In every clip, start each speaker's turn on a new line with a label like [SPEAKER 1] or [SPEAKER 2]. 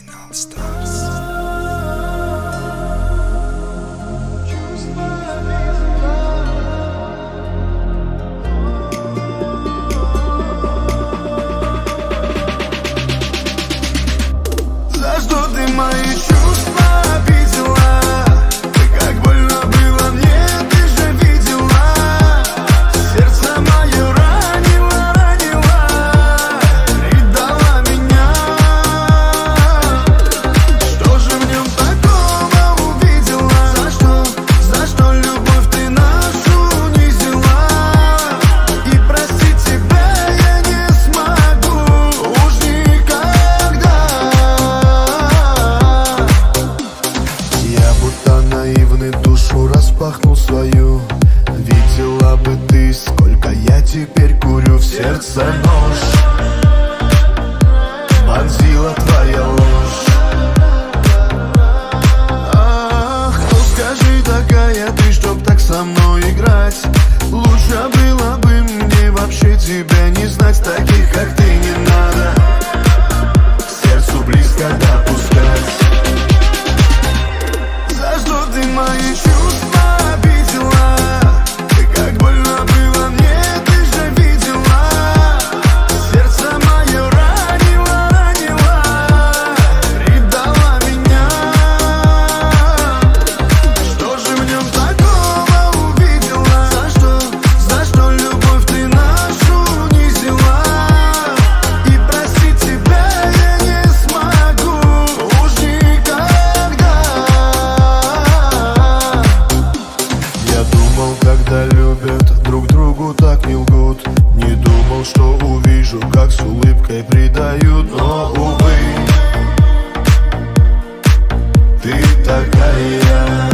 [SPEAKER 1] Criminal Stars.
[SPEAKER 2] За что ты мои чувства обидела? Ты как больно было мне, ты же видела. Сердце мое ранило, ранило, предала меня. Что же в нем такого увидела? За что любовь ты нашу унизила? И простить тебя я не смогу уж никогда. Я будто наивный душу распахнул свою. Видела бы ты, сколько я теперь курю. В сердце нож вонзила твоя ложь. Ах, ну скажи, такая ты, чтоб так со мной играть. Лучше было бы мне вообще тебя не знать. Таких, как ты, не надо к сердцу близко допускать. За что ты мои чувства обидела? Ты как больно было мне, ты же видела. Сердце мое ранило, ранило, предала меня. Что же в нем такого увидела? За что любовь ты нашу унизила? И простить тебя я не смогу уж никогда. Я думал, когда любят, друг другу так не лгут. Не думал, что увижу, как с улыбкой предают. Но, увы, ты такая.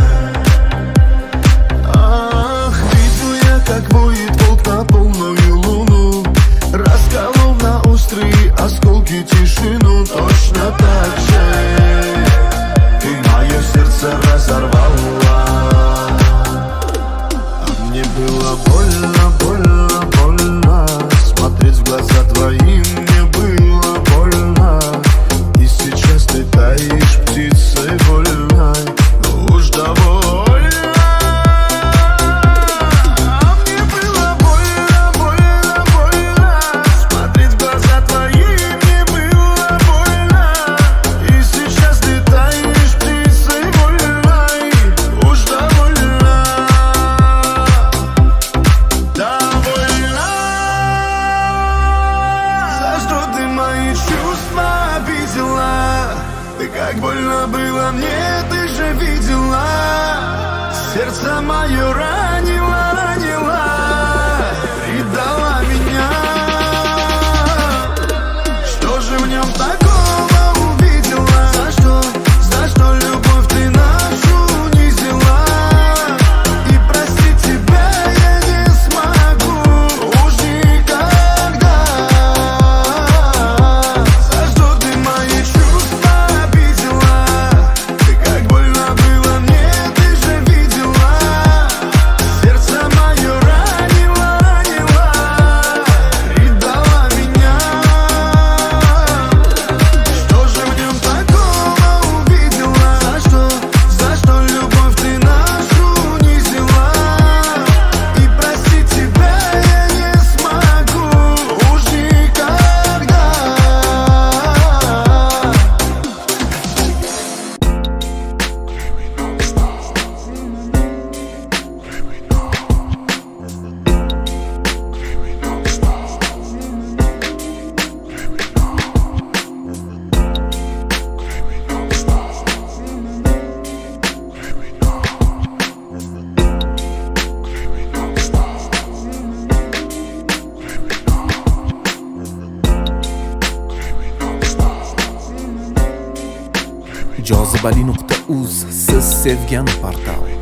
[SPEAKER 2] Ах, видел я, как воет волк на полную луну, расколол на острые осколки тишину. Точно так же ты мое сердце разорвала. Мне было больно, больно, больно. Смотреть в глаза твои мне было больно. И сейчас ты таишь птицей вольной. Ну уж довольно. Мне было больно, больно, больно. Смотреть в глаза твои мне было больно. И сейчас ты таишь птицей вольной. Уж довольно. Довольна. За что ты мои чувства обидела? Ты как больно было мне, ты же видела. Сердце мое ранило, ранило, предала меня. Что же в нем такого увидела? За что любовь ты нашу унизила? И простить тебя я не смогу уж никогда. За что ты мои чувства обидела? Ты как больно было мне, ты же видела. Сердце мое ранило, ранило, предала меня. Что же в нем такого увидела? За что любовь ты нашу унизила? И простить тебя я не смогу уж никогда.
[SPEAKER 3] Jozibali.uz siz sevgan portal.